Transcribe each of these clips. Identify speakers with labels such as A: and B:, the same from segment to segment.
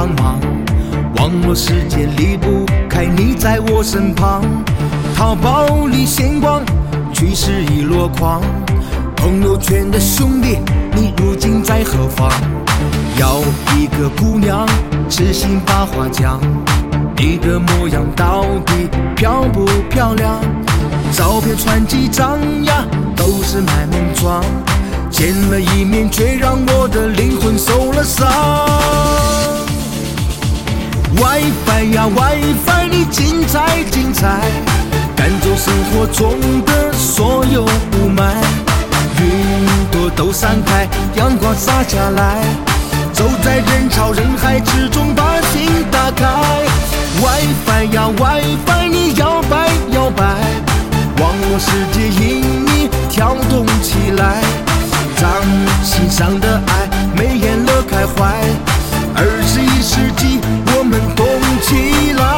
A: 帮忙。网络世界离不开你在我身旁，淘宝里闲逛，趋势已落框。朋友圈的兄弟，你如今在何方？要一个姑娘，痴心把话讲，你的模样到底漂不漂亮？照片传几张呀，都是卖萌妆，见了一面却让我的灵魂受了伤。WiFi 呀 WiFi， 你精彩精彩，赶走生活中的所有雾霾。云朵都散开，阳光洒下来，走在人潮人海之中，把心打开。WiFi 呀 WiFi， 你摇摆摇摆，网络世界因你跳动起来，让心上的爱眉眼乐开怀。21世纪，我们动起来。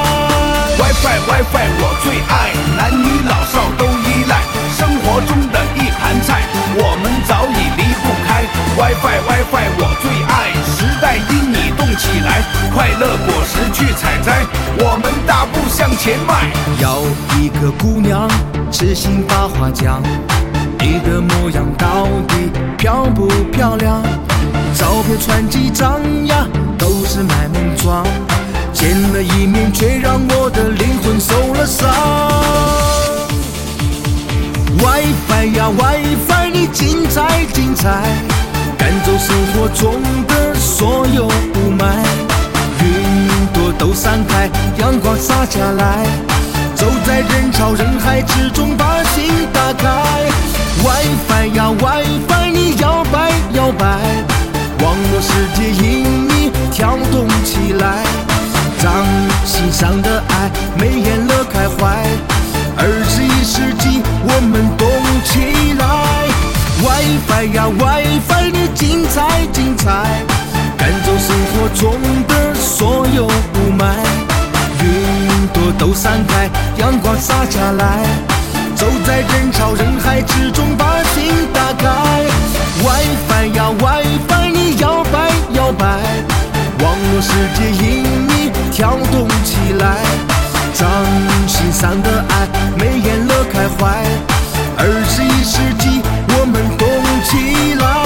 B: WiFi 我最爱，男女老少都依赖，生活中的一盘菜，我们早已离不开。WiFi 我最爱，时代因你动起来，快乐果实去采摘，我们大步向前迈。
A: 要一个姑娘，痴心把话讲，你的模样到底漂不漂亮？照片传几张呀，都是卖萌妆，见了一面却让我的灵魂受了伤。WiFi 呀 WiFi， 你精彩精彩，赶走生活中的所有雾霾。云朵都散开，阳光洒下来，走在人潮人海之中，把心打开。WiFi 呀 WiFi， 你摇摆摇摆，网络世界因你跳动起来，让心上的爱眉眼乐开怀。21世纪，我们动起来。WiFi 呀 WiFi， 你精彩精彩，赶走生活中的所有雾霾。云朵都散开，阳光洒下来，走在人潮人海之中，把心打开。WiFi 呀 WiFi， 你摇摆摇摆，网络世界因你跳动起来，让心上的爱眉眼乐开怀。21世纪，我们动起来。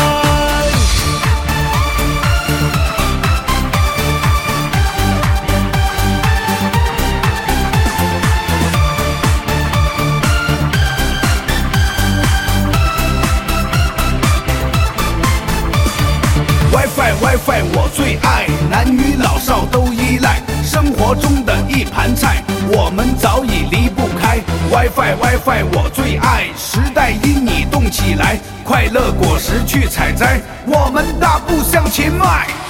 B: WiFi 我最爱，男女老少都依赖，生活中的一盘菜，我们早已离不开。WiFi 我最爱，时代因你动起来，快乐果实去采摘，我们大步向前迈。